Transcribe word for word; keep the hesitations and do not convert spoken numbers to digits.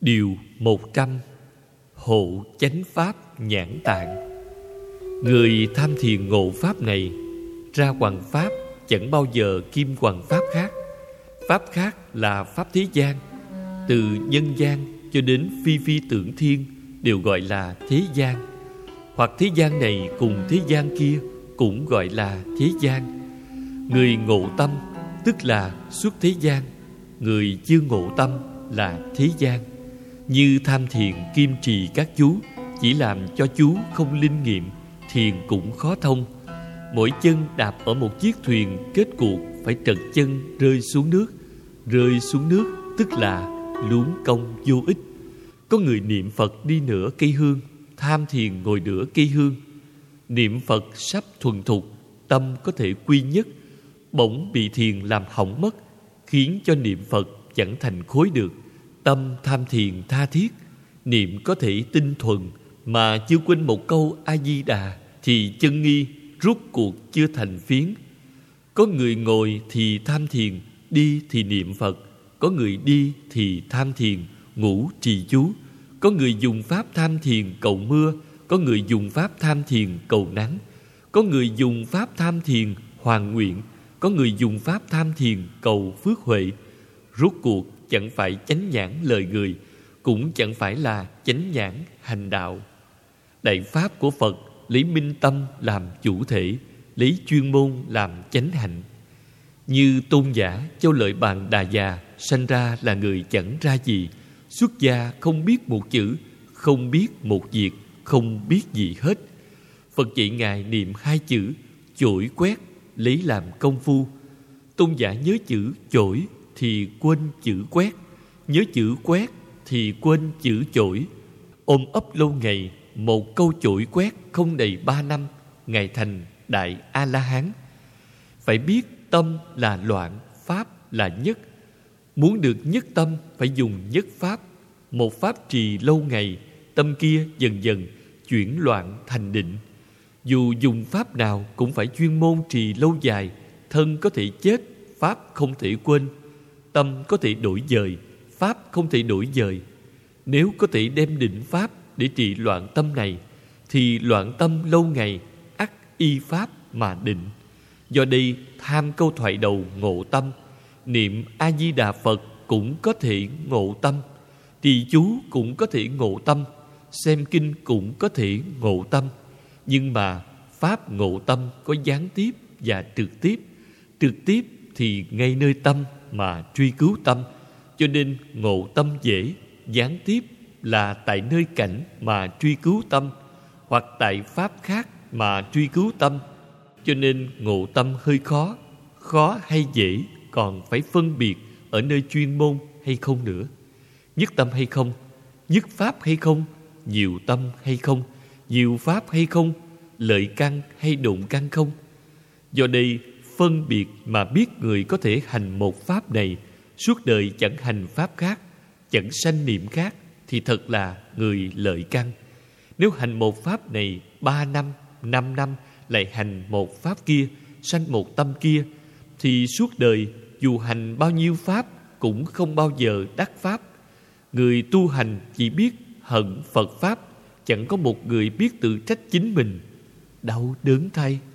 Điều một trăm. Hộ chánh pháp nhãn tạng. Người tham thiền ngộ pháp này, ra hoằng pháp chẳng bao giờ kim hoằng pháp khác. Pháp khác là pháp thế gian. Từ nhân gian cho đến phi phi tưởng thiên đều gọi là thế gian. Hoặc thế gian này cùng thế gian kia cũng gọi là thế gian. Người ngộ tâm tức là xuất thế gian, người chưa ngộ tâm là thế gian. Như tham thiền kim trì các chú, chỉ làm cho chú không linh nghiệm, thiền cũng khó thông. Mỗi chân đạp ở một chiếc thuyền, kết cuộc phải trật chân rơi xuống nước. Rơi xuống nước tức là luống công vô ích. Có người niệm Phật đi nửa cây hương, tham thiền ngồi nửa cây hương. Niệm Phật sắp thuần thục, tâm có thể quy nhất, bỗng bị thiền làm hỏng mất, khiến cho niệm Phật chẳng thành khối được. Tâm tham thiền tha thiết, niệm có thể tinh thuần, mà chưa quên một câu A-di-đà thì chân nghi rút cuộc chưa thành phiến. Có người ngồi thì tham thiền, đi thì niệm Phật. Có người đi thì tham thiền, ngủ trì chú. Có người dùng pháp tham thiền cầu mưa. Có người dùng pháp tham thiền cầu nắng. Có người dùng pháp tham thiền hoàn nguyện. Có người dùng pháp tham thiền cầu phước huệ. Rốt cuộc chẳng phải chánh nhãn lời người, cũng chẳng phải là chánh nhãn hành đạo. Đại pháp của Phật lấy minh tâm làm chủ thể, lấy chuyên môn làm chánh hạnh. Như tôn giả Châu Lợi Bàn Đà Già sanh ra là người chẳng ra gì, xuất gia không biết một chữ, không biết một việc, không biết gì hết. Phật dạy Ngài niệm hai chữ chổi quét, lấy làm công phu. Tôn giả nhớ chữ chổi thì quên chữ quét, nhớ chữ quét thì quên chữ chổi. Ôm ấp lâu ngày, một câu chổi quét không đầy ba năm, Ngài thành Đại A-la-hán. Phải biết tâm là loạn, pháp là nhất. Muốn được nhất tâm phải dùng nhất pháp. Một pháp trì lâu ngày, tâm kia dần dần chuyển loạn thành định. Dù dùng pháp nào cũng phải chuyên môn trì lâu dài. Thân có thể chết, pháp không thể quên. Tâm có thể đổi dời, pháp không thể đổi dời. Nếu có thể đem định pháp để trị loạn tâm này, thì loạn tâm lâu ngày ắt y pháp mà định. Do đây tham câu thoại đầu ngộ tâm, niệm A-di-đà Phật cũng có thể ngộ tâm, trì chú cũng có thể ngộ tâm, xem kinh cũng có thể ngộ tâm. Nhưng mà pháp ngộ tâm có gián tiếp và trực tiếp. Trực tiếp thì ngay nơi tâm mà truy cứu tâm, cho nên ngộ tâm dễ. Gián tiếp là tại nơi cảnh mà truy cứu tâm, hoặc tại pháp khác mà truy cứu tâm, cho nên ngộ tâm hơi khó. Khó hay dễ còn phải phân biệt ở nơi chuyên môn hay không nữa. Nhất tâm hay không, nhất pháp hay không, nhiều tâm hay không, nhiều pháp hay không, lợi căn hay độn căn không. Do đây phân biệt mà biết người có thể hành một pháp này, suốt đời chẳng hành pháp khác, chẳng sanh niệm khác, thì thật là người lợi căn. Nếu hành một pháp này ba năm, năm năm lại hành một pháp kia, sanh một tâm kia, thì suốt đời dù hành bao nhiêu pháp cũng không bao giờ đắc pháp. Người tu hành chỉ biết hận Phật pháp, chẳng có một người biết tự trách chính mình. Đau đớn thay!